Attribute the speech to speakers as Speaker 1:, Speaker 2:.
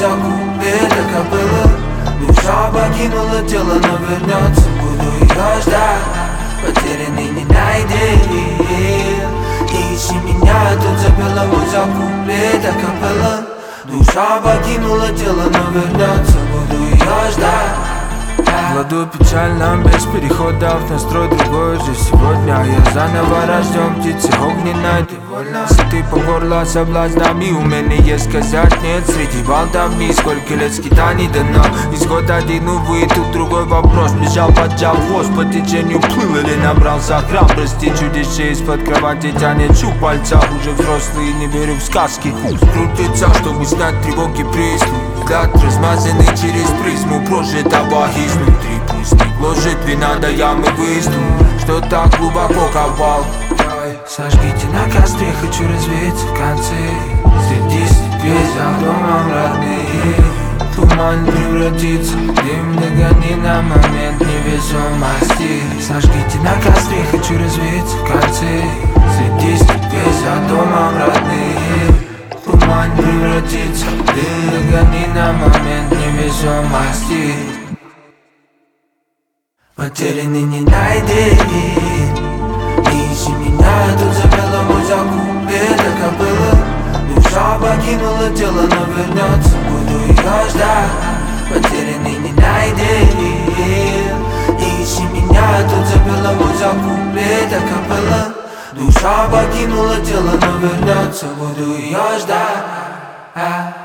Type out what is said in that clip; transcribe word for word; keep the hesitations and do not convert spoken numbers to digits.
Speaker 1: закупит акапелла. Душа покинула тело, но вернется, буду ее ждать. Потерянный не найден. Ищи меня, тут запела, мой закупит акапелла. Душа покинула тело, но вернется, буду ее ждать.
Speaker 2: Кладу печаль нам без переходов, настрой другой уже сегодня. Я заново рожден, птицы огненной, ты вольна. Сыты по горло соблазнами, умение сказать нет. Среди волнами сколько лет скитаний дано. Из года один, увы, тут другой вопрос. Бежал, поджал хвост, по течению плыл или набрался храбрости. Чудище из-под кровати тянет щупальца. Уже взрослый, не верю в сказки. Крутится, чтобы снять тревоги приступ. Взгляд размазанный через призму прожитого из внутри пусть не гложет вина до ямы выступ. Что так глубоко копал.
Speaker 1: Сожгите на костре, хочу развеяться в конце. Среди степей за домом родные. Туман превратится в дым, догони на момент невесомости. Сожгите на костре, хочу развеяться в конце. Среди степей за домом родные. Туман превратится в дым, догони на момент невесомости. Потерянный не найден. Ищи меня, тут запела, мой закупит акапелла. Душа покинула тело, но вернется, буду ее ждать. Потерянный не найден. Ищи меня, тут запела, мой закупит акапелла. Душа покинула тело, но вернется, буду ее ждать.